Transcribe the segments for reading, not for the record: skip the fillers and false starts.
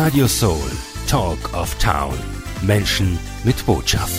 Radio Soul, Talk of Town. Menschen mit Botschaft.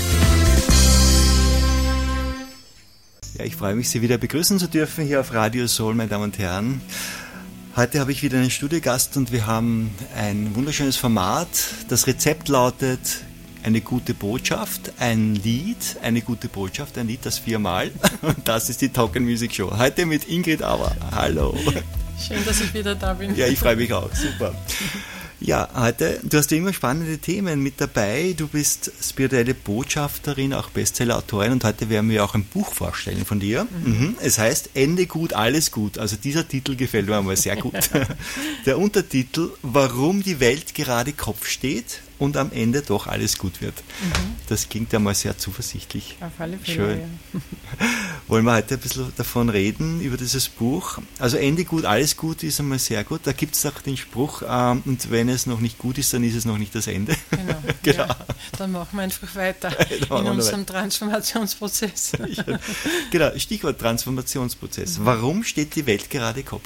Ja, ich freue mich, Sie wieder begrüßen zu dürfen hier auf Radio Soul, meine Damen und Herren. Heute habe ich wieder einen Studiogast und wir haben ein wunderschönes Format. Das Rezept lautet eine gute Botschaft, ein Lied, eine gute Botschaft, ein Lied, das 4-mal. Und das ist die Talk & Music Show. Heute mit Ingrid Auer. Hallo. Schön, dass ich wieder da bin. Ja, ich freue mich auch. Super. Ja, heute, du hast ja immer spannende Themen mit dabei. Du bist spirituelle Botschafterin, auch Bestsellerautorin und heute werden wir auch ein Buch vorstellen von dir. Es heißt Ende gut, alles gut. Also dieser Titel gefällt mir einmal sehr gut. Der Untertitel, warum die Welt gerade Kopf steht und am Ende doch alles gut wird. Das klingt ja mal sehr zuversichtlich. Auf alle Fälle. Schön. Ja. Wollen wir heute ein bisschen davon reden, über dieses Buch. Also Ende gut, alles gut ist einmal sehr gut. Da gibt es auch den Spruch, und wenn es noch nicht gut ist, dann ist es noch nicht das Ende. Genau. Genau. Ja, dann machen wir einfach weiter in unserem Transformationsprozess. Genau, Stichwort Transformationsprozess. Warum steht die Welt gerade Kopf?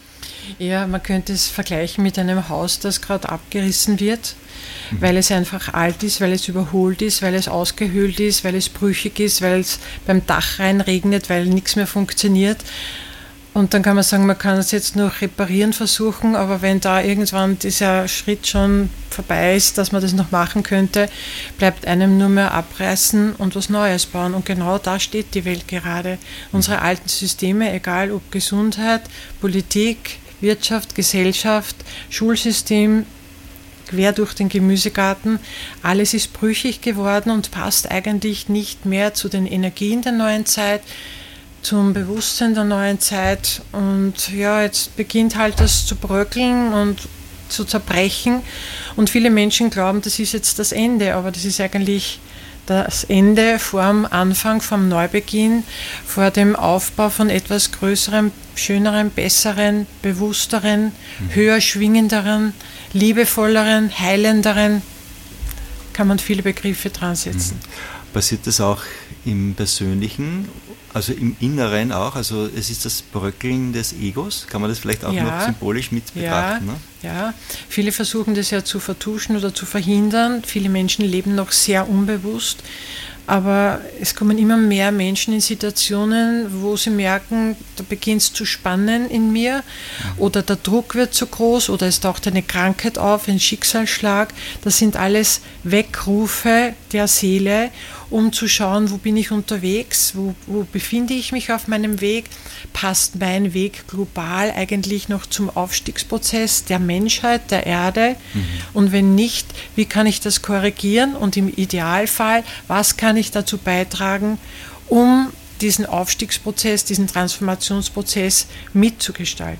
Ja, man könnte es vergleichen mit einem Haus, das gerade abgerissen wird, weil es einfach alt ist, weil es überholt ist, weil es ausgehöhlt ist, weil es brüchig ist, weil es beim Dach reinregnet, weil nichts mehr funktioniert. Und dann kann man sagen, man kann es jetzt noch reparieren versuchen, aber wenn da irgendwann dieser Schritt schon vorbei ist, dass man das noch machen könnte, bleibt einem nur mehr abreißen und was Neues bauen. Und genau da steht die Welt gerade. Unsere alten Systeme, egal ob Gesundheit, Politik, Wirtschaft, Gesellschaft, Schulsystem, quer durch den Gemüsegarten, alles ist brüchig geworden und passt eigentlich nicht mehr zu den Energien der neuen Zeit, zum Bewusstsein der neuen Zeit. Und ja, jetzt beginnt halt das zu bröckeln und zu zerbrechen. Und viele Menschen glauben, das ist jetzt das Ende, aber das ist eigentlich das Ende vor dem Anfang, vom Neubeginn, vor dem Aufbau von etwas Größerem, Schönerem, Besseren, Bewussteren, höher schwingenderen, liebevolleren, heilenderen, kann man viele Begriffe dran setzen. Passiert das auch im Persönlichen, also im Inneren auch? Also es ist das Bröckeln des Egos, kann man das vielleicht auch noch symbolisch mit betrachten? Ne? Ja, viele versuchen das ja zu vertuschen oder zu verhindern. Viele Menschen leben noch sehr unbewusst. Aber es kommen immer mehr Menschen in Situationen, wo sie merken, da beginnt es zu spannen in mir oder der Druck wird zu groß oder es taucht eine Krankheit auf, ein Schicksalsschlag. Das sind alles Weckrufe der Seele, um zu schauen, wo bin ich unterwegs, wo befinde ich mich auf meinem Weg, passt mein Weg global eigentlich noch zum Aufstiegsprozess der Menschheit, der Erde und wenn nicht, wie kann ich das korrigieren und im Idealfall, was kann ich dazu beitragen, um diesen Aufstiegsprozess, diesen Transformationsprozess mitzugestalten.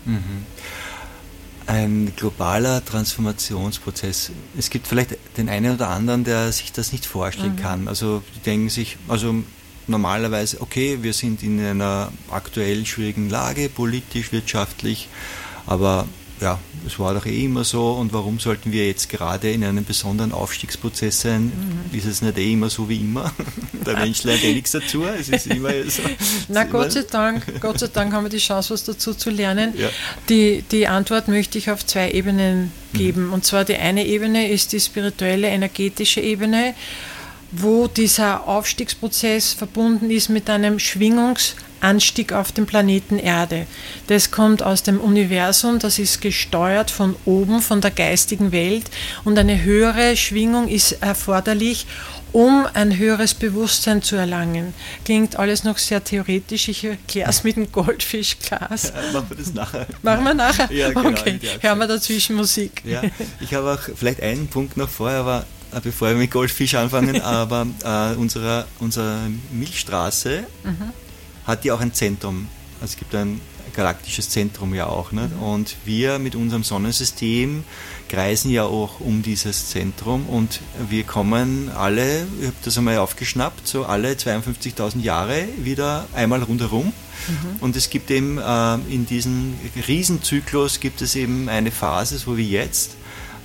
Ein globaler Transformationsprozess. Es gibt vielleicht den einen oder anderen, der sich das nicht vorstellen kann. Also die denken sich, also normalerweise, okay, wir sind in einer aktuell schwierigen Lage, politisch, wirtschaftlich, aber ja, es war doch immer so und warum sollten wir jetzt gerade in einem besonderen Aufstiegsprozess sein? Ist es nicht immer so wie immer? Der Mensch lernt nichts dazu, es ist immer so. Na Gott sei Dank haben wir die Chance, was dazu zu lernen. Ja. Die Antwort möchte ich auf 2 Ebenen geben. Und zwar die eine Ebene ist die spirituelle, energetische Ebene, wo dieser Aufstiegsprozess verbunden ist mit einem Schwingungsanstieg auf dem Planeten Erde. Das kommt aus dem Universum, das ist gesteuert von oben, von der geistigen Welt und eine höhere Schwingung ist erforderlich, um ein höheres Bewusstsein zu erlangen. Klingt alles noch sehr theoretisch, ich erkläre es mit dem Goldfischglas. Ja, machen wir das nachher. Machen wir nachher? Ja, genau. Okay, hören wir dazwischen Musik. Ja, ich habe auch vielleicht einen Punkt noch vorher, bevor wir mit Goldfisch anfangen, aber unsere Milchstraße hat ja auch ein Zentrum. Also es gibt ein galaktisches Zentrum ja auch. Nicht? Und wir mit unserem Sonnensystem kreisen ja auch um dieses Zentrum und wir kommen alle, ich habe das einmal aufgeschnappt, so alle 52.000 Jahre wieder einmal rundherum. Und es gibt eben in diesem Riesenzyklus gibt es eben eine Phase, so wie jetzt,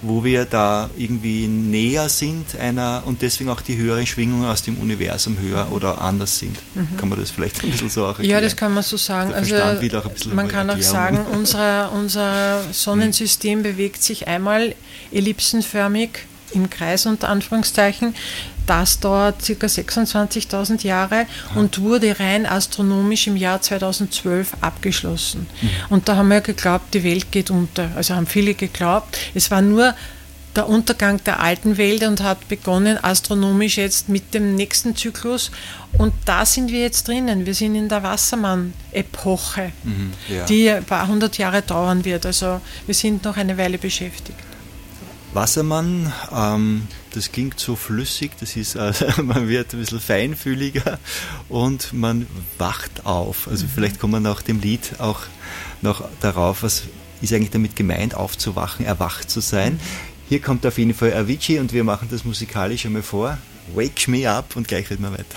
wo wir da irgendwie näher sind einer und deswegen auch die höheren Schwingungen aus dem Universum höher oder anders sind. Kann man das vielleicht ein bisschen so auch erklären? Ja, das kann man so sagen. Also man kann auch sagen, unser Sonnensystem bewegt sich einmal ellipsenförmig im Kreis unter Anführungszeichen. Das dauert ca. 26.000 Jahre und wurde rein astronomisch im Jahr 2012 abgeschlossen. Und da haben wir geglaubt, die Welt geht unter. Also haben viele geglaubt. Es war nur der Untergang der alten Welt und hat begonnen astronomisch jetzt mit dem nächsten Zyklus. Und da sind wir jetzt drinnen. Wir sind in der Wassermann-Epoche, die ein paar hundert Jahre dauern wird. Also wir sind noch eine Weile beschäftigt. Wassermann, das klingt so flüssig, das ist, man wird ein bisschen feinfühliger und man wacht auf. Also vielleicht kommt man nach dem Lied auch noch darauf, was ist eigentlich damit gemeint, aufzuwachen, erwacht zu sein. Hier kommt auf jeden Fall Avicii und wir machen das musikalisch einmal vor. Wake me up und gleich reden wir weiter.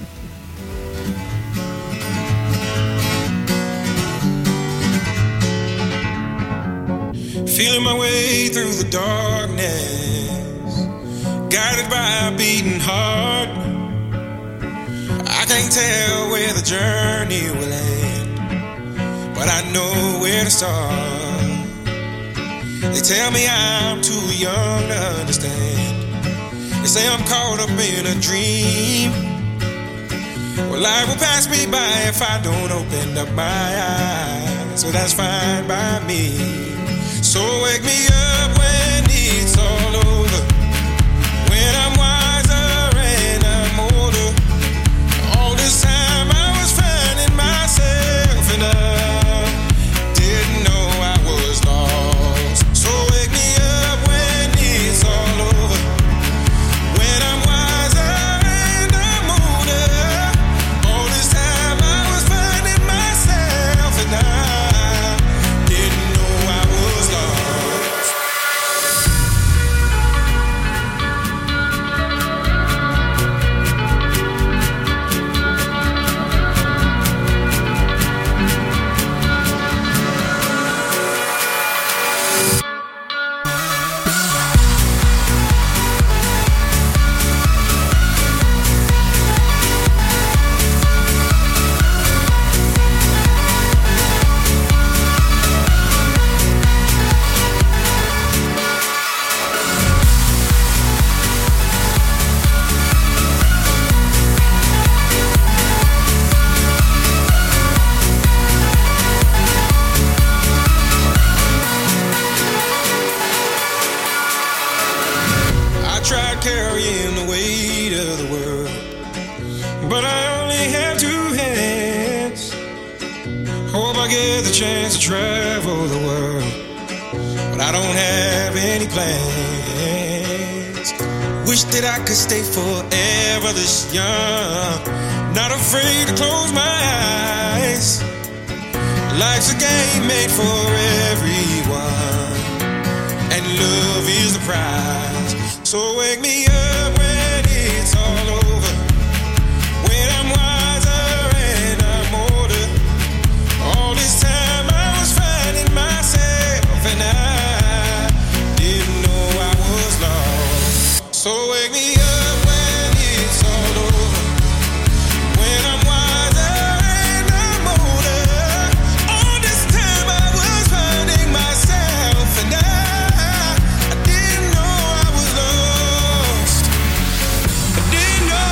Feeling my way through the darkness, guided by a beating heart. I can't tell where the journey will end, but I know where to start. They tell me I'm too young to understand. They say I'm caught up in a dream. Well, life will pass me by if I don't open up my eyes, so that's fine by me. So wake me up when it's all over, when I'm wiser and I'm older. All this time I was finding myself and I didn't know I was lost. So wake me up when it's all over, when I'm wiser and I'm older. All this time I was finding myself and I didn't know I was lost. Tried carrying the weight of the world, but I only have two hands. Hope I get the chance to travel the world, but I don't have any plans. Wish that I could stay forever this young, not afraid to close my eyes. Life's a game made for everyone, and love is the prize. So wake me up when it's all over, when I'm wiser and I'm older. All this time I was finding myself and I didn't know I was lost. So wake me up when it's all over, when I'm wiser and I'm older. All this time I was finding myself and I didn't know I was lost. I didn't know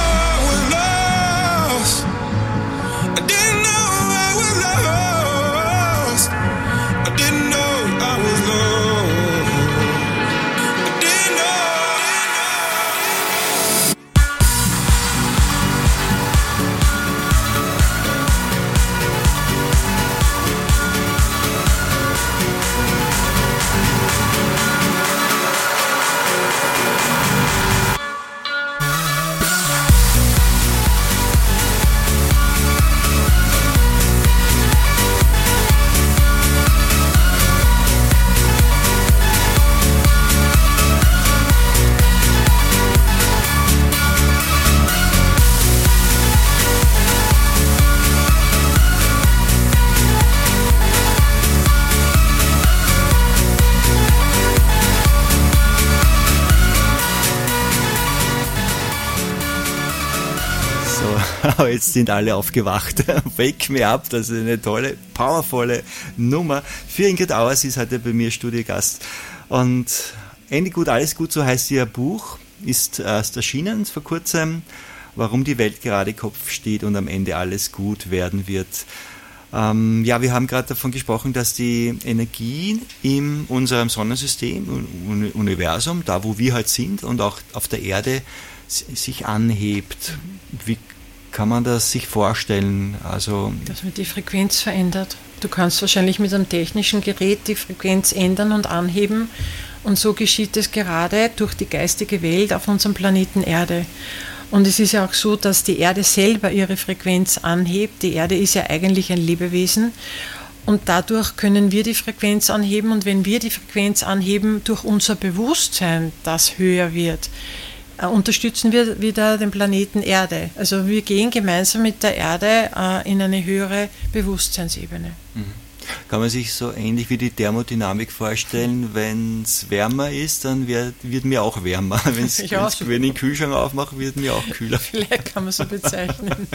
Genau, jetzt sind alle aufgewacht. Wake Me Up, das ist eine tolle, powervolle Nummer. Für Ingrid Auer, sie ist heute bei mir Studiogast. Und Ende gut, alles gut, so heißt ihr Buch, ist erst erschienen vor kurzem, warum die Welt gerade Kopf steht und am Ende alles gut werden wird. Ja, wir haben gerade davon gesprochen, dass die Energie in unserem Sonnensystem, Universum, da wo wir halt sind und auch auf der Erde, sich anhebt. Wie kann man das sich vorstellen? Also, dass man die Frequenz verändert. Du kannst wahrscheinlich mit einem technischen Gerät die Frequenz ändern und anheben. Und so geschieht es gerade durch die geistige Welt auf unserem Planeten Erde. Und es ist ja auch so, dass die Erde selber ihre Frequenz anhebt. Die Erde ist ja eigentlich ein Lebewesen und dadurch können wir die Frequenz anheben. Und wenn wir die Frequenz anheben durch unser Bewusstsein, das höher wird, unterstützen wir wieder den Planeten Erde. Also wir gehen gemeinsam mit der Erde in eine höhere Bewusstseinsebene. Kann man sich so ähnlich wie die Thermodynamik vorstellen, wenn es wärmer ist, dann wird mir auch wärmer. Wenn ich den Kühlschrank aufmache, wird mir auch kühler. Vielleicht kann man so bezeichnen.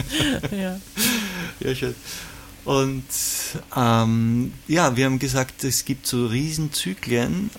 Ja, schön. Und ja, wir haben gesagt, es gibt so Riesenzyklen.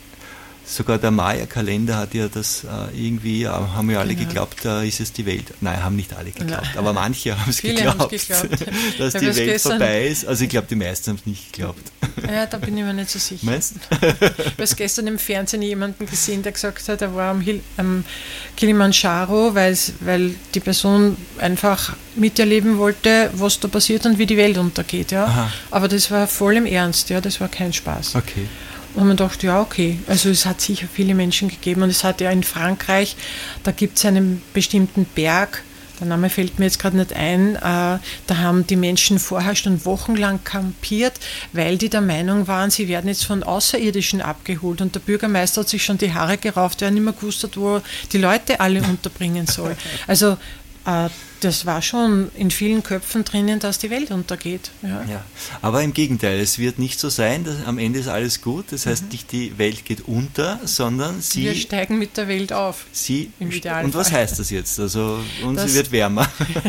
Sogar der Maya-Kalender hat ja das irgendwie, haben wir alle geglaubt, da ist es die Welt. Nein, haben nicht alle geglaubt, aber manche haben es geglaubt, dass die Welt vorbei ist. Also ich glaube, die meisten haben es nicht geglaubt. Ja, da bin ich mir nicht so sicher. Meinst du? Ich habe gestern im Fernsehen jemanden gesehen, der gesagt hat, er war am Kilimanjaro, weil die Person einfach miterleben wollte, was da passiert und wie die Welt untergeht. Ja? Aber das war voll im Ernst, ja, das war kein Spaß. Okay. Und man dachte, ja, okay, also es hat sicher viele Menschen gegeben und es hat ja in Frankreich, da gibt es einen bestimmten Berg, der Name fällt mir jetzt gerade nicht ein, da haben die Menschen vorher schon wochenlang kampiert, weil die der Meinung waren, sie werden jetzt von Außerirdischen abgeholt und der Bürgermeister hat sich schon die Haare gerauft, weil er nicht mehr gewusst hat, wo er die Leute alle unterbringen soll. Also das war schon in vielen Köpfen drinnen, dass die Welt untergeht. Ja. Ja, aber im Gegenteil, es wird nicht so sein, dass am Ende ist alles gut. Das heißt, nicht die Welt geht unter, sondern wir steigen mit der Welt auf. Im Idealfall. Und was heißt das jetzt? Also uns wird wärmer.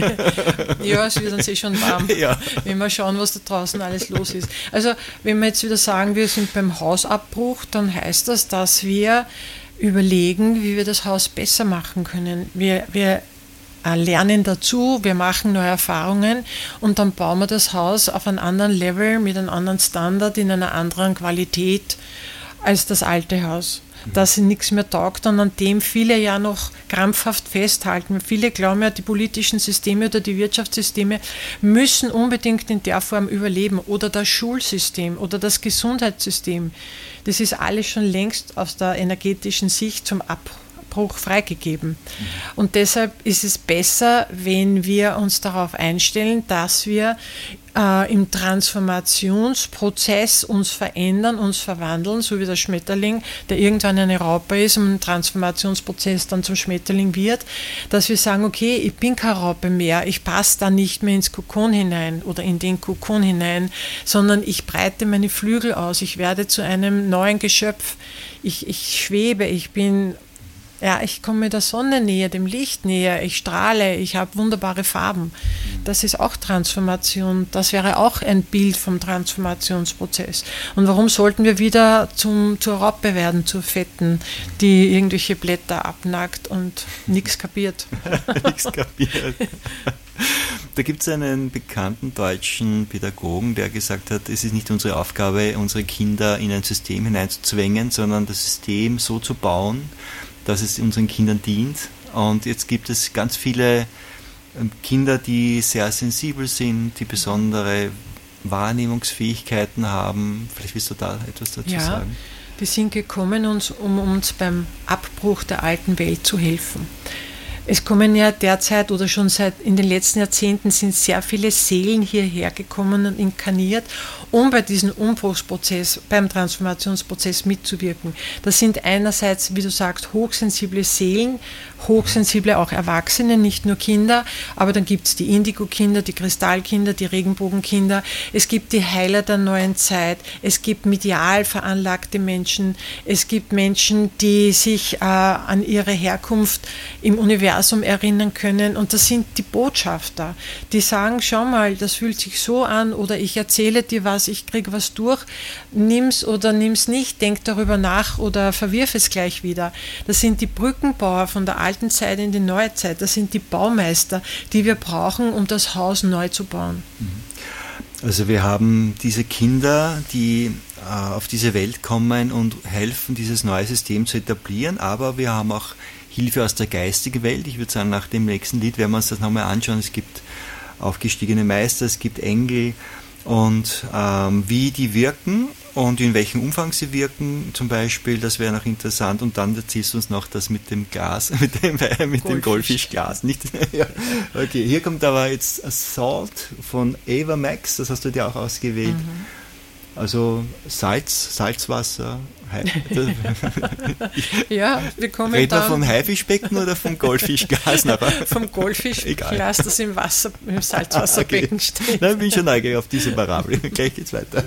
Ja, es wird uns schon warm, wenn wir schauen, was da draußen alles los ist. Also wenn wir jetzt wieder sagen, wir sind beim Hausabbruch, dann heißt das, dass wir überlegen, wie wir das Haus besser machen können. Wir lernen dazu, wir machen neue Erfahrungen und dann bauen wir das Haus auf einem anderen Level, mit einem anderen Standard, in einer anderen Qualität als das alte Haus. Dass nichts mehr taugt und an dem viele ja noch krampfhaft festhalten. Viele glauben ja, die politischen Systeme oder die Wirtschaftssysteme müssen unbedingt in der Form überleben oder das Schulsystem oder das Gesundheitssystem. Das ist alles schon längst aus der energetischen Sicht zum Abbruch freigegeben. Und deshalb ist es besser, wenn wir uns darauf einstellen, dass wir im Transformationsprozess uns verändern, uns verwandeln, so wie der Schmetterling, der irgendwann eine Raupe ist und im Transformationsprozess dann zum Schmetterling wird, dass wir sagen, okay, ich bin keine Raupe mehr, ich passe da nicht mehr ins Kokon hinein oder in den Kokon hinein, sondern ich breite meine Flügel aus, ich werde zu einem neuen Geschöpf, ich schwebe, ich komme der Sonne näher, dem Licht näher, ich strahle, ich habe wunderbare Farben. Das ist auch Transformation, das wäre auch ein Bild vom Transformationsprozess. Und warum sollten wir wieder zur Raupe werden, zur Fetten, die irgendwelche Blätter abnackt und nichts kapiert? Nichts kapiert. Da gibt es einen bekannten deutschen Pädagogen, der gesagt hat, es ist nicht unsere Aufgabe, unsere Kinder in ein System hineinzuzwängen, sondern das System so zu bauen, dass es unseren Kindern dient. Und jetzt gibt es ganz viele Kinder, die sehr sensibel sind, die besondere Wahrnehmungsfähigkeiten haben. Vielleicht willst du da etwas dazu sagen? Wir sind gekommen, um uns beim Abbruch der alten Welt zu helfen. Es kommen ja derzeit oder schon seit in den letzten Jahrzehnten sind sehr viele Seelen hierher gekommen und inkarniert, um bei diesem Umbruchsprozess, beim Transformationsprozess mitzuwirken. Das sind einerseits, wie du sagst, hochsensible Seelen, hochsensible auch Erwachsene, nicht nur Kinder, aber dann gibt es die Indigo-Kinder, die Kristallkinder, die Regenbogenkinder, es gibt die Heiler der neuen Zeit, es gibt medial veranlagte Menschen, es gibt Menschen, die sich an ihre Herkunft im Universum Universum erinnern können. Und das sind die Botschafter, die sagen, schau mal, das fühlt sich so an oder ich erzähle dir was, ich kriege was durch, nimm's oder nimm's nicht, denk darüber nach oder verwirf es gleich wieder. Das sind die Brückenbauer von der alten Zeit in die neue Zeit, das sind die Baumeister, die wir brauchen, um das Haus neu zu bauen. Also wir haben diese Kinder, die auf diese Welt kommen und helfen, dieses neue System zu etablieren, aber wir haben auch Hilfe aus der geistigen Welt. Ich würde sagen, nach dem nächsten Lied werden wir uns das nochmal anschauen. Es gibt aufgestiegene Meister, es gibt Engel und wie die wirken und in welchem Umfang sie wirken zum Beispiel, das wäre noch interessant. Und dann erzählst du uns noch das mit dem Glas, mit dem Goldfischglas. Nicht, ja. Okay, hier kommt aber jetzt Salt von Ava Max, das hast du dir auch ausgewählt. Also Salzwasser. Ja, wir kommen Reden wir vom Haifischbecken oder vom Goldfischglas nachher? Vom Goldfischglas, das im Salzwasserbecken steht. Nein, ich bin schon neugierig auf diese Parabel. Gleich geht's weiter.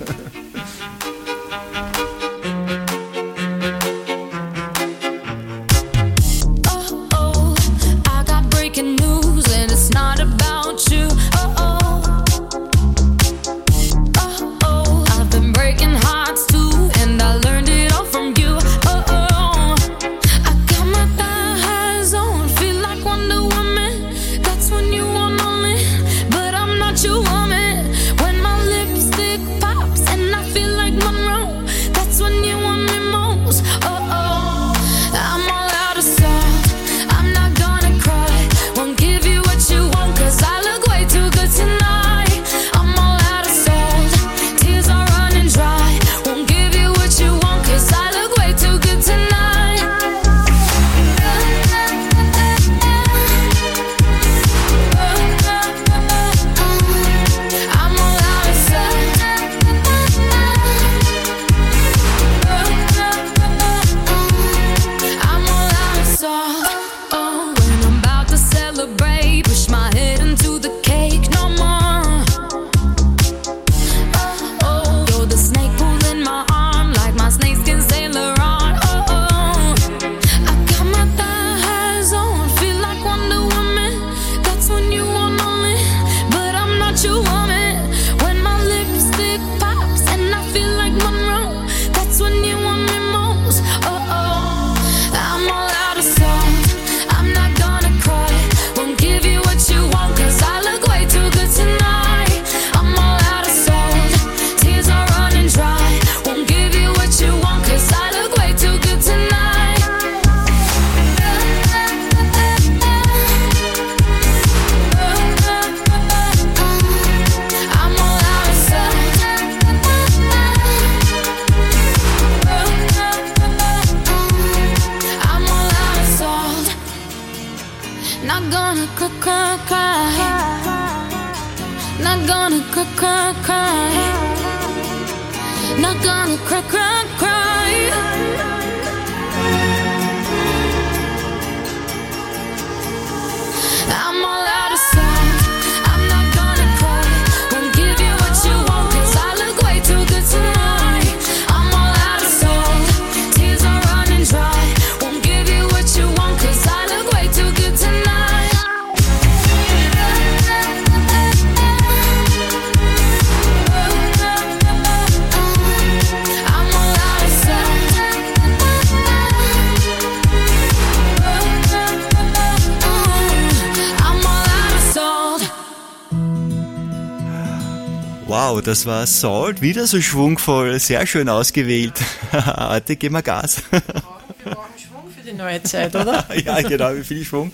Wow, das war Salt, wieder so schwungvoll, sehr schön ausgewählt. Heute geben wir Gas. Wir brauchen Schwung für die neue Zeit, oder? Ja, genau, mit viel Schwung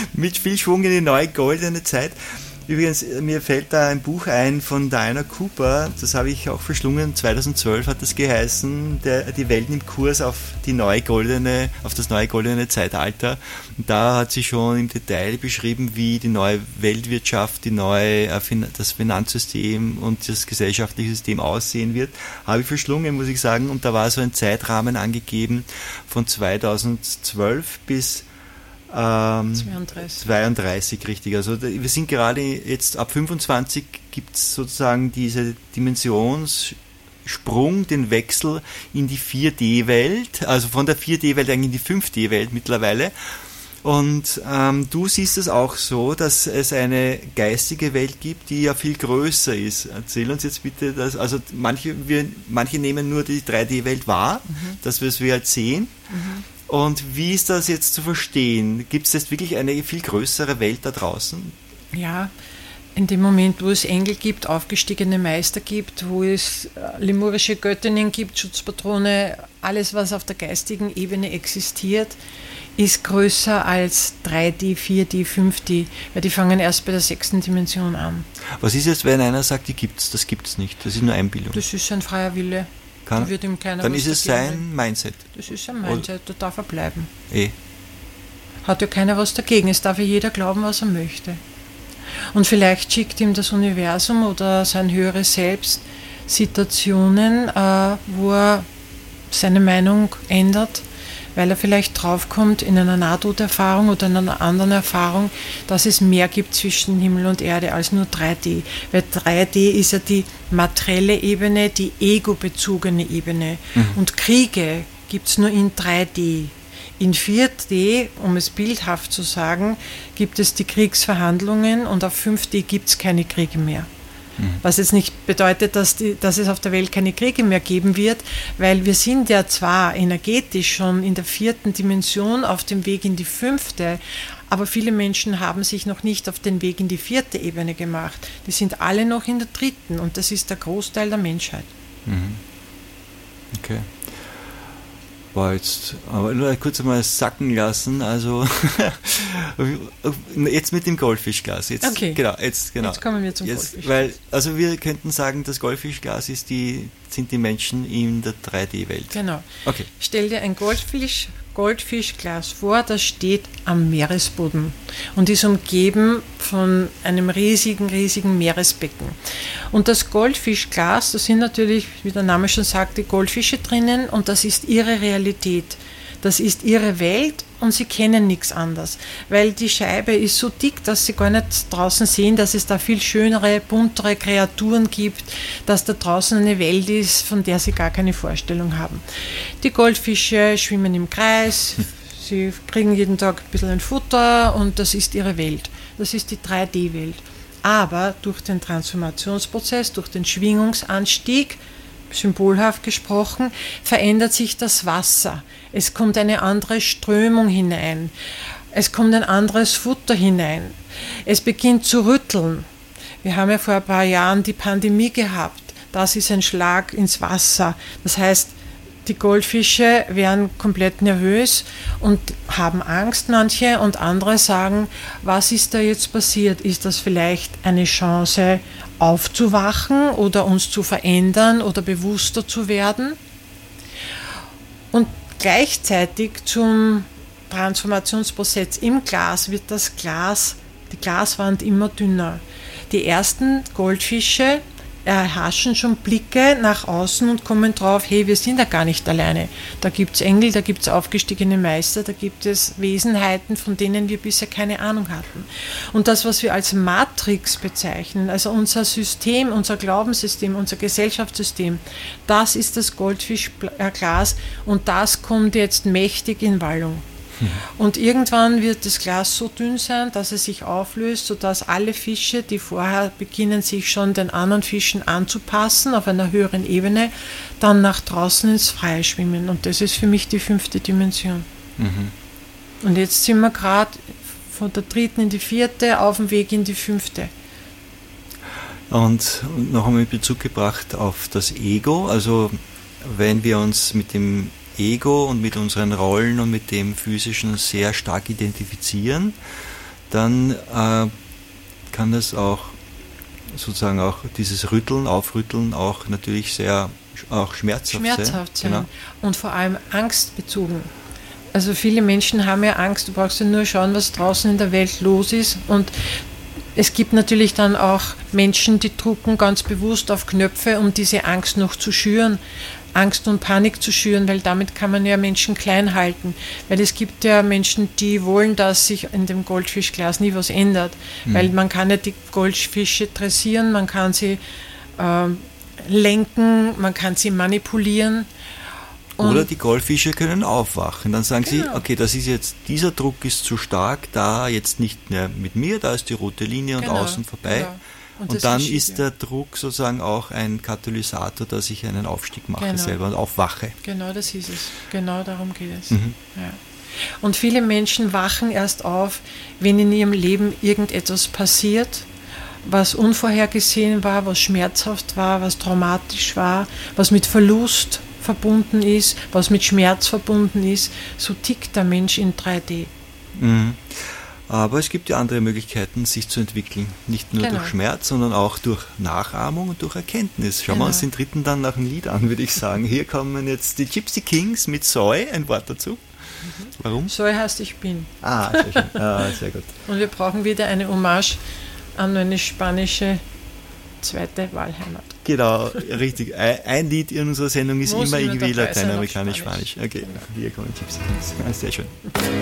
in die neue goldene Zeit. Übrigens, mir fällt da ein Buch ein von Diana Cooper, das habe ich auch verschlungen, 2012 hat das geheißen, die Welt nimmt Kurs auf das neue goldene Zeitalter. Und da hat sie schon im Detail beschrieben, wie die neue Weltwirtschaft, das Finanzsystem und das gesellschaftliche System aussehen wird. Habe ich verschlungen, muss ich sagen, und da war so ein Zeitrahmen angegeben von 2012 bis 32, richtig. Also wir sind gerade jetzt ab 25 gibt es sozusagen diese Dimensionssprung, den Wechsel in die 4D-Welt, also von der 4D-Welt eigentlich in die 5D-Welt mittlerweile. Und du siehst es auch so, dass es eine geistige Welt gibt, die ja viel größer ist. Erzähl uns jetzt bitte das. Also manche nehmen nur die 3D-Welt wahr, dass wir es halt sehen. Und wie ist das jetzt zu verstehen? Gibt es jetzt wirklich eine viel größere Welt da draußen? Ja, in dem Moment, wo es Engel gibt, aufgestiegene Meister gibt, wo es lemurische Göttinnen gibt, Schutzpatrone, alles, was auf der geistigen Ebene existiert, ist größer als 3D, 4D, 5D, weil die fangen erst bei der 6. Dimension an. Was ist jetzt, wenn einer sagt, das gibt's nicht, das ist nur Einbildung? Das ist ein freier Wille. Da wird ihm keiner dann was ist es dagegen sein Mindset. Das ist sein Mindset, da darf er bleiben. Eh. Hat ja keiner was dagegen, es darf ja jeder glauben, was er möchte. Und vielleicht schickt ihm das Universum oder sein höheres Selbst Situationen, wo er seine Meinung ändert, weil er vielleicht draufkommt in einer Nahtoderfahrung oder in einer anderen Erfahrung, dass es mehr gibt zwischen Himmel und Erde als nur 3D. Weil 3D ist ja die materielle Ebene, die ego-bezogene Ebene. Und Kriege gibt es nur in 3D. In 4D, um es bildhaft zu sagen, gibt es die Kriegsverhandlungen und auf 5D gibt es keine Kriege mehr. Was jetzt nicht bedeutet, dass es auf der Welt keine Kriege mehr geben wird, weil wir sind ja zwar energetisch schon in der 4. Dimension auf dem Weg in die 5., aber viele Menschen haben sich noch nicht auf den Weg in die 4. Ebene gemacht. Die sind alle noch in der 3. und das ist der Großteil der Menschheit. Okay. Boah, jetzt aber nur kurz einmal sacken lassen, also jetzt mit dem Goldfischglas. Jetzt, okay. Genau. Jetzt kommen wir zum Goldfischglas. Weil, also wir könnten sagen, das Goldfischglas sind die Menschen in der 3D-Welt. Genau. Okay. Stell dir ein Goldfischglas vor, das steht am Meeresboden und ist umgeben von einem riesigen Meeresbecken. Und das Goldfischglas, da sind natürlich, wie der Name schon sagt, die Goldfische drinnen und das ist ihre Realität. Das ist ihre Welt und sie kennen nichts anderes, weil die Scheibe ist so dick, dass sie gar nicht draußen sehen, dass es da viel schönere, buntere Kreaturen gibt, dass da draußen eine Welt ist, von der sie gar keine Vorstellung haben. Die Goldfische schwimmen im Kreis, sie kriegen jeden Tag ein bisschen ein Futter und das ist ihre Welt. Das ist die 3D-Welt. Aber durch den Transformationsprozess, durch den Schwingungsanstieg, symbolhaft gesprochen, verändert sich das Wasser. Es kommt eine andere Strömung hinein. Es kommt ein anderes Futter hinein. Es beginnt zu rütteln. Wir haben ja vor ein paar Jahren die Pandemie gehabt. Das ist ein Schlag ins Wasser. Das heißt, die Goldfische werden komplett nervös und haben Angst, manche, und andere sagen, was ist da jetzt passiert? Ist das vielleicht eine Chance, aufzuwachen oder uns zu verändern oder bewusster zu werden? Und gleichzeitig zum Transformationsprozess im Glas wird die Glaswand immer dünner. Die ersten Goldfische erhaschen schon Blicke nach außen und kommen drauf, hey, wir sind ja gar nicht alleine. Da gibt es Engel, da gibt es aufgestiegene Meister, da gibt es Wesenheiten, von denen wir bisher keine Ahnung hatten. Und das, was wir als Matrix bezeichnen, also unser System, unser Glaubenssystem, unser Gesellschaftssystem, das ist das Goldfischglas und das kommt jetzt mächtig in Wallung. Und irgendwann wird das Glas so dünn sein, dass es sich auflöst, sodass alle Fische, die vorher beginnen, sich schon den anderen Fischen anzupassen, auf einer höheren Ebene, dann nach draußen ins Freie schwimmen. Und das ist für mich die 5. Dimension. Und jetzt sind wir gerade von der 3. in die 4. auf dem Weg in die 5. Und noch einmal in Bezug gebracht auf das Ego, also wenn wir uns mit dem Ego und mit unseren Rollen und mit dem Physischen sehr stark identifizieren, dann kann das auch sozusagen auch dieses Aufrütteln auch natürlich sehr auch schmerzhaft sein. Genau. Und vor allem angstbezogen. Also viele Menschen haben ja Angst, du brauchst ja nur schauen, was draußen in der Welt los ist, und es gibt natürlich dann auch Menschen, die drucken ganz bewusst auf Knöpfe, um diese Angst noch zu schüren. Angst und Panik zu schüren, weil damit kann man ja Menschen klein halten. Weil es gibt ja Menschen, die wollen, dass sich in dem Goldfischglas nie was ändert. Weil man kann ja die Goldfische dressieren, man kann sie lenken, man kann sie manipulieren. Oder die Goldfische können aufwachen. Dann sagen sie, Genau. okay, dieser Druck ist zu stark, da jetzt nicht mehr mit mir, da ist die rote Linie und Genau, außen vorbei. genau. Und Und das dann geschieht, ist ja. der Druck sozusagen auch ein Katalysator, dass ich einen Aufstieg mache Genau. selber und aufwache. Genau, das ist es. Genau darum geht es. Ja. Und viele Menschen wachen erst auf, wenn in ihrem Leben irgendetwas passiert, was unvorhergesehen war, was schmerzhaft war, was traumatisch war, was mit Verlust verbunden ist, was mit Schmerz verbunden ist. So tickt der Mensch in 3D. Aber es gibt ja andere Möglichkeiten, sich zu entwickeln. Nicht nur Genau. durch Schmerz, sondern auch durch Nachahmung und durch Erkenntnis. Schauen wir Genau. uns den dritten dann nach dem Lied an, würde ich sagen. Hier kommen jetzt die Gypsy Kings mit Soy. Ein Wort dazu. Warum? So heißt ich bin. Sehr schön. Sehr gut. Und wir brauchen wieder eine Hommage an eine spanische zweite Wahlheimat. Genau, richtig. Ein Lied in unserer Sendung ist Muss immer immer irgendwie dabei sein auf lateinamerikanisch, Spanisch. Okay, hier kommen Gypsy Kings. Sehr schön.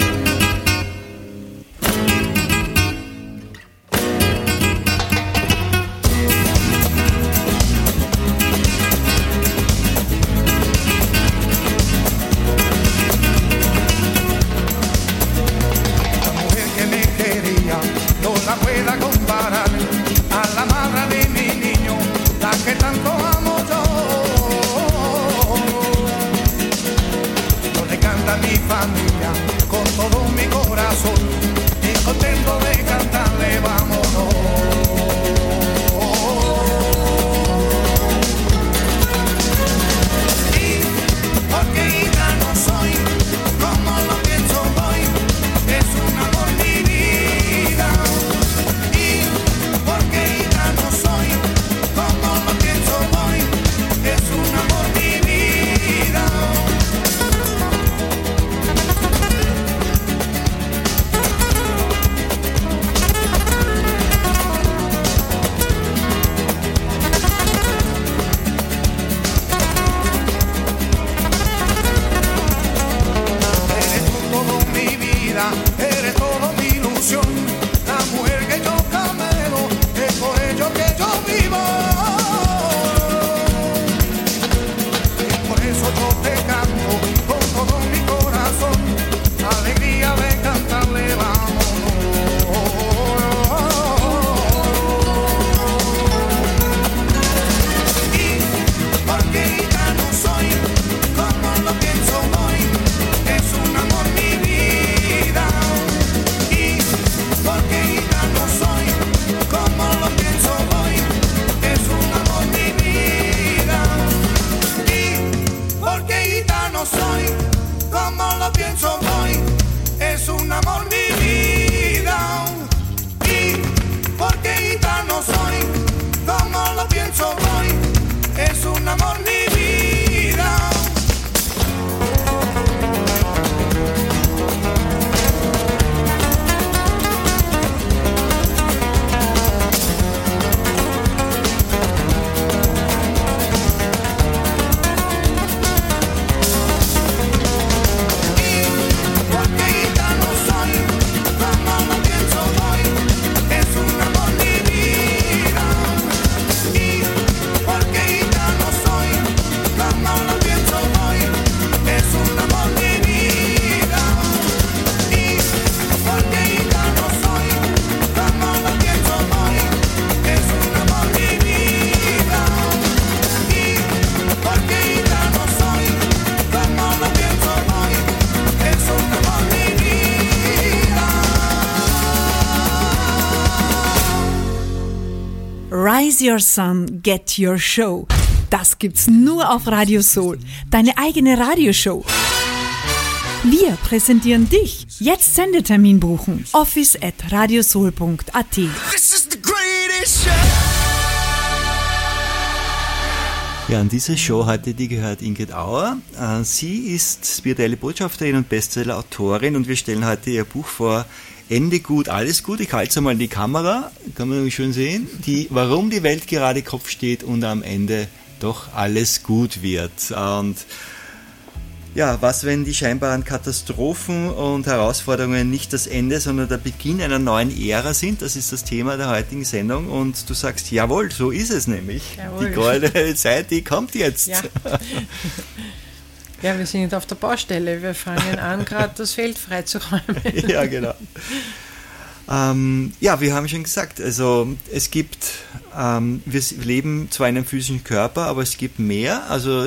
La mujer que me quería no la pueda comparar a la madre de mi niño, la que tanto amo yo. Yo le canto a mi familia con todo mi corazón y contento de cantarle vámonos. Y porque gitano soy, como lo pienso hoy, es un amor mi vida. Y porque gitano soy, como lo pienso hoy, es un amor mi vida. Eres tú todo mi vida, eres todo mi ilusión, la mujer que yo camelo, es por ello que yo vivo. Y por eso yo te canto con todo mi corazón, alegría de cantarle vámonos. Y porque gitano soy, como lo pienso hoy, es un amor mi vida. Y porque gitano soy, como lo pienso hoy, es un amor mi vida. Y porque gitano soy, como lo pienso hoy, es un amor mi vida. Y porque gitano soy, como lo pienso hoy, es un amor mi vida. Porque gitano soy, como lo pienso hoy, es un amor mi vida. Y porque gitano soy, como lo pienso hoy, es un amor mi vida. Y porque gitano soy, como lo pienso hoy, es un amor mi vida. Y porque gitano soy, como lo pienso hoy, es un amor mi vida. Rise Your Sun, Get Your Show. Das gibt's nur auf Radio Soul. Deine eigene Radioshow. Wir präsentieren dich. Jetzt Sendetermin buchen. office@radiosoul.at. This is the greatest show. Ja, an diese Show heute, die gehört Ingrid Auer. Sie ist spirituelle Botschafterin und Bestseller-Autorin und wir stellen heute ihr Buch vor, Ende gut, alles gut. Ich halte es einmal in die Kamera, kann man nämlich schön sehen, warum die Welt gerade Kopf steht und am Ende doch alles gut wird. Und ja, was, wenn die scheinbaren Katastrophen und Herausforderungen nicht das Ende, sondern der Beginn einer neuen Ära sind? Das ist das Thema der heutigen Sendung und du sagst, jawohl, so ist es nämlich. Jawohl. Die goldene Zeit, die kommt jetzt. Ja. Ja, wir sind auf der Baustelle. Wir fangen an, gerade das Feld freizuräumen. Ja, genau. Ja, wir haben schon gesagt, also es gibt, wir leben zwar in einem physischen Körper, aber es gibt mehr. Also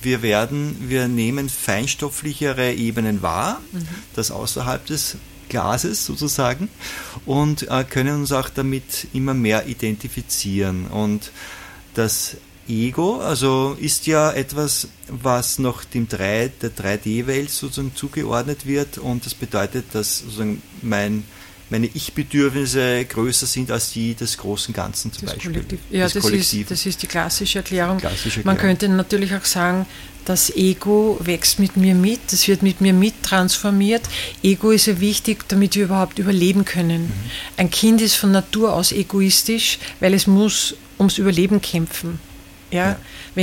wir nehmen feinstofflichere Ebenen wahr, das außerhalb des Glases sozusagen, und können uns auch damit immer mehr identifizieren. Und das Ego, also ist ja etwas, was noch der 3D-Welt sozusagen zugeordnet wird, und das bedeutet, dass sozusagen meine Ich-Bedürfnisse größer sind als die des großen Ganzen zum Beispiel. Kollektiv. Ja, das ist die klassische Erklärung. Man könnte natürlich auch sagen, das Ego wächst mit mir mit, das wird mit mir mit transformiert. Ego ist ja wichtig, damit wir überhaupt überleben können. Ein Kind ist von Natur aus egoistisch, weil es muss ums Überleben kämpfen. Ja.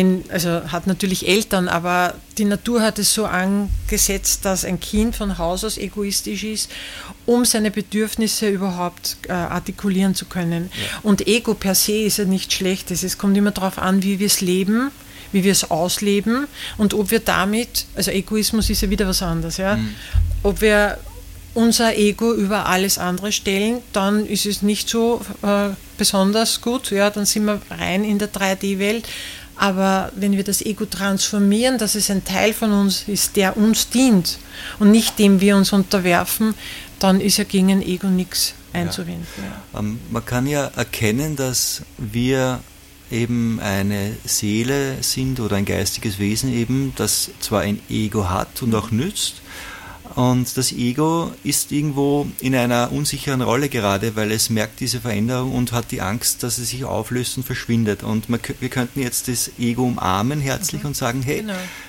Hat natürlich Eltern, aber die Natur hat es so angesetzt, dass ein Kind von Haus aus egoistisch ist, um seine Bedürfnisse überhaupt artikulieren zu können. Ja. Und Ego per se ist ja nichts Schlechtes. Es kommt immer darauf an, wie wir es leben, wie wir es ausleben und ob wir damit, also Egoismus ist ja wieder was anderes, ja, ob wir unser Ego über alles andere stellen, dann ist es nicht so besonders gut, ja, dann sind wir rein in der 3D-Welt. Aber wenn wir das Ego transformieren, dass es ein Teil von uns ist, der uns dient und nicht dem wir uns unterwerfen, dann ist ja gegen ein Ego nichts einzuwenden. Ja. Man kann ja erkennen, dass wir eben eine Seele sind oder ein geistiges Wesen eben, das zwar ein Ego hat und auch nützt, und das Ego ist irgendwo in einer unsicheren Rolle gerade, weil es merkt diese Veränderung und hat die Angst, dass es sich auflöst und verschwindet. Und wir könnten jetzt das Ego umarmen herzlich und sagen, hey,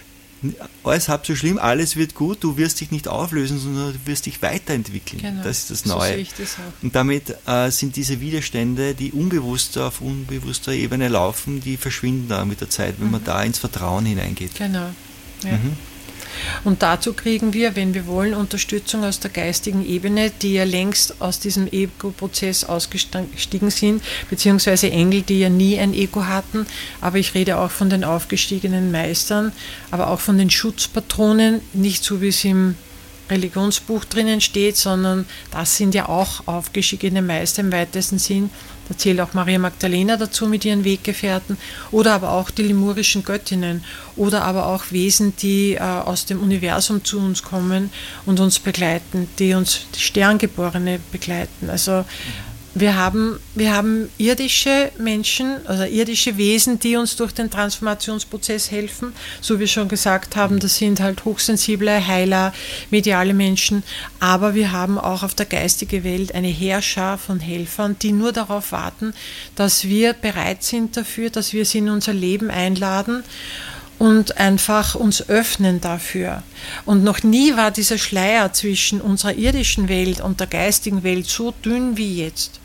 alles halb so schlimm, alles wird gut, du wirst dich nicht auflösen, sondern du wirst dich weiterentwickeln. Genau. Das ist das Neue. So sehe ich das auch. Und damit sind diese Widerstände, die auf unbewusster Ebene laufen, die verschwinden da mit der Zeit, wenn man da ins Vertrauen hineingeht. Genau. Ja. Und dazu kriegen wir, wenn wir wollen, Unterstützung aus der geistigen Ebene, die ja längst aus diesem Ego-Prozess ausgestiegen sind, beziehungsweise Engel, die ja nie ein Ego hatten. Aber ich rede auch von den aufgestiegenen Meistern, aber auch von den Schutzpatronen, nicht so wie es im Religionsbuch drinnen steht, sondern das sind ja auch aufgestiegene Meister im weitesten Sinn. Da zählt auch Maria Magdalena dazu mit ihren Weggefährten, oder aber auch die lemurischen Göttinnen, oder aber auch Wesen, die aus dem Universum zu uns kommen und uns begleiten, die Sterngeborene begleiten. Also wir haben irdische Menschen, also irdische Wesen, die uns durch den Transformationsprozess helfen. So wie wir schon gesagt haben, das sind halt hochsensible Heiler, mediale Menschen. Aber wir haben auch auf der geistigen Welt eine Heerschar von Helfern, die nur darauf warten, dass wir bereit sind dafür, dass wir sie in unser Leben einladen und einfach uns öffnen dafür. Und noch nie war dieser Schleier zwischen unserer irdischen Welt und der geistigen Welt so dünn wie jetzt.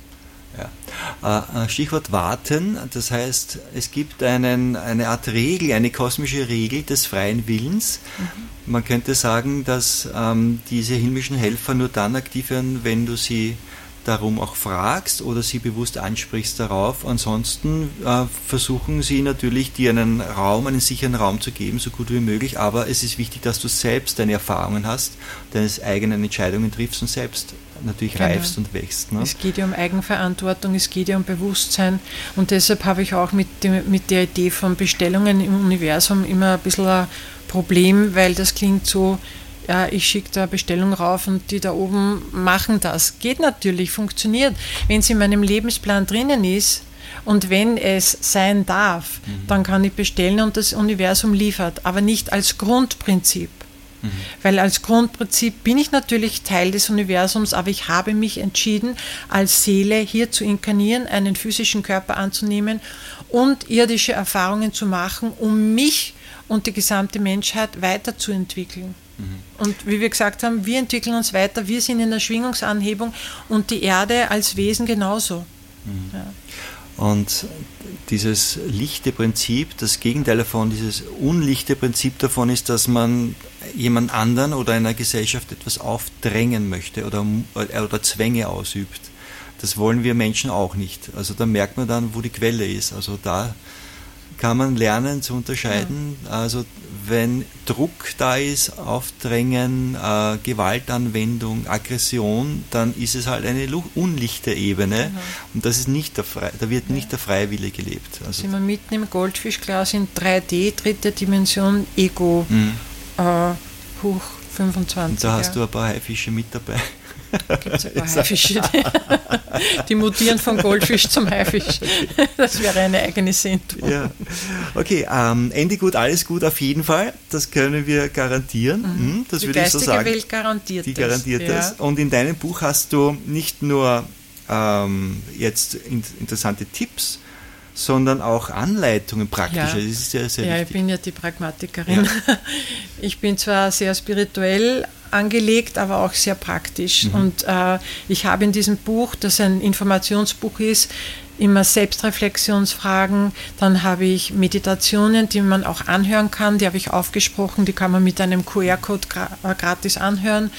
Ja. Stichwort warten, das heißt, es gibt eine Art Regel, eine kosmische Regel des freien Willens. Man könnte sagen, dass diese himmlischen Helfer nur dann aktiv werden, wenn du sie darum auch fragst oder sie bewusst ansprichst darauf. Ansonsten versuchen sie natürlich, dir einen sicheren Raum zu geben, so gut wie möglich, aber es ist wichtig, dass du selbst deine Erfahrungen hast, deine eigenen Entscheidungen triffst und selbst natürlich reifst und wächst. Ne? Es geht ja um Eigenverantwortung, es geht ja um Bewusstsein, und deshalb habe ich auch mit der Idee von Bestellungen im Universum immer ein bisschen ein Problem, weil das klingt so, ja, ich schicke da eine Bestellung rauf und die da oben machen das. Geht natürlich, funktioniert. Wenn es in meinem Lebensplan drinnen ist und wenn es sein darf, dann kann ich bestellen und das Universum liefert, aber nicht als Grundprinzip. Weil als Grundprinzip bin ich natürlich Teil des Universums, aber ich habe mich entschieden, als Seele hier zu inkarnieren, einen physischen Körper anzunehmen und irdische Erfahrungen zu machen, um mich und die gesamte Menschheit weiterzuentwickeln. Und wie wir gesagt haben, wir entwickeln uns weiter, wir sind in der Schwingungsanhebung und die Erde als Wesen genauso. Ja. Und dieses lichte Prinzip, das Gegenteil davon, dieses unlichte Prinzip davon ist, dass man jemand anderen oder einer Gesellschaft etwas aufdrängen möchte oder Zwänge ausübt. Das wollen wir Menschen auch nicht. Also da merkt man dann, wo die Quelle ist. Also da kann man lernen zu unterscheiden. Also wenn Druck da ist, Aufdrängen, Gewaltanwendung, Aggression, dann ist es halt eine unlichte Ebene und das ist nicht da wird nicht der freie Wille gelebt. Also sind wir mitten im Goldfischglas in 3D, dritte Dimension, Ego, hoch 25. Und da hast du ein paar Haifische mit dabei. Gibt es ein paar Haifische, die mutieren von Goldfisch zum Haifisch. Das wäre eine eigene Sendung. Ja. Okay, Ende gut, alles gut auf jeden Fall. Das können wir garantieren. Das Die würde ich so geistige sagen. Welt garantiert Die das. garantiert das. Und in deinem Buch hast du nicht nur jetzt interessante Tipps, sondern auch Anleitungen praktische. Ja. Das ist sehr, sehr Ja, wichtig. ich bin ja die Pragmatikerin. Ja. Ich bin zwar sehr spirituell angelegt, aber auch sehr praktisch. Und ich habe in diesem Buch, das ein Informationsbuch ist, immer Selbstreflexionsfragen. Dann habe ich Meditationen, die man auch anhören kann. Die habe ich aufgesprochen, die kann man mit einem QR-Code gratis anhören.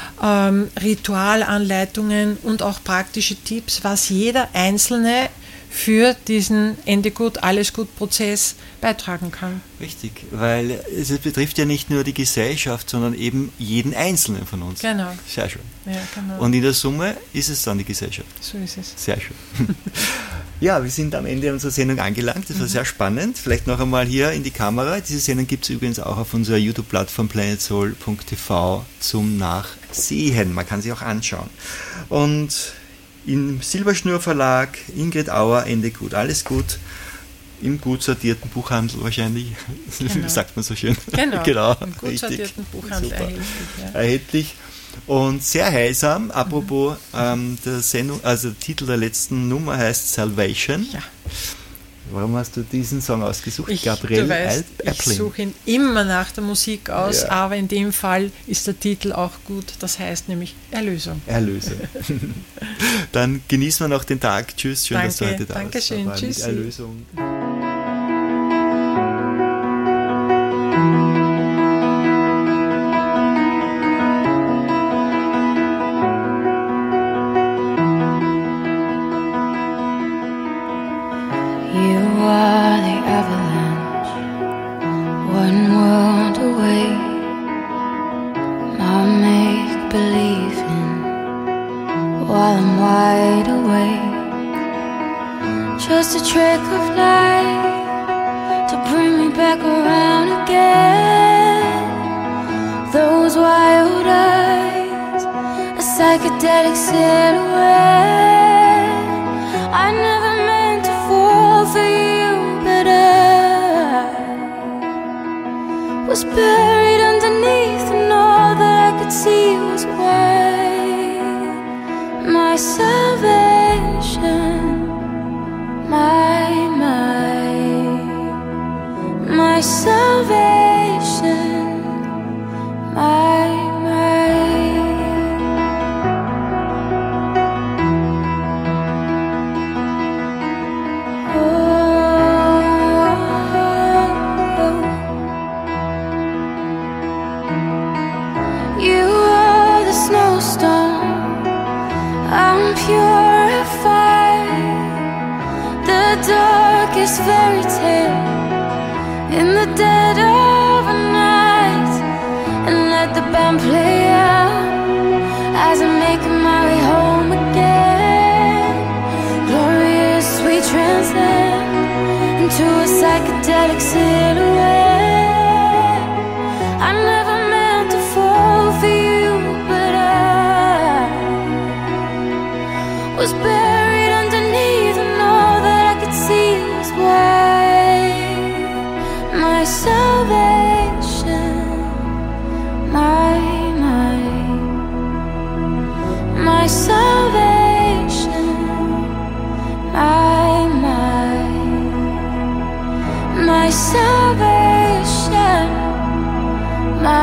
Ritualanleitungen und auch praktische Tipps, was jeder Einzelne für diesen Ende gut, alles gut Prozess beitragen kann. Richtig, weil es betrifft ja nicht nur die Gesellschaft, sondern eben jeden Einzelnen von uns. Genau. Sehr schön. Ja, genau. Und in der Summe ist es dann die Gesellschaft. So ist es. Sehr schön. Ja, wir sind am Ende unserer Sendung angelangt. Das war sehr spannend. Vielleicht noch einmal hier in die Kamera. Diese Sendung gibt es übrigens auch auf unserer YouTube-Plattform planetsoul.tv zum Nachsehen. Man kann sie auch anschauen. Und im Silberschnur-Verlag, Ingrid Auer, Ende gut, alles gut. Im gut sortierten Buchhandel wahrscheinlich, Genau. sagt man so schön. Genau. Im gut sortierten Buchhandel Super. erhältlich. Ja. Erhältlich und sehr heilsam. Apropos der Sendung, also der Titel der letzten Nummer heißt Salvation. Ja. Warum hast du diesen Song ausgesucht? Du Gabriel weißt, ich Appling. suche ihn immer nach der Musik aus, Ja. aber in dem Fall ist der Titel auch gut. Das heißt nämlich Erlösung. Erlösung. Dann genießen wir noch den Tag. Tschüss, schön, dass du Danke, heute da warst. Dankeschön, Mit tschüssi. Erlösung. You are the avalanche, one world away. My make-believing while I'm wide awake. Just a trick of light to bring me back around again. Those wild eyes, a psychedelic silhouette. I never meant to fall for you, but I was buried underneath, and all that I could see was white. My salvation, my salvation, my You are the snowstorm, I'm purified. The darkest fairy tale in the dead of a night. And let the band play out as I'm making my way home again. Glorious, we transcend into a psychedelic silhouette. I never meant to fall for you, but I was buried underneath, and all that I could see was white. My salvation, my salvation, my salvation, my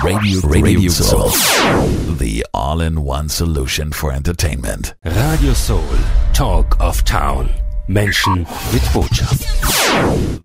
Radio Soul. The all-in-one solution for entertainment. Radio Soul, Talk of Town. Menschen mit Botschaft.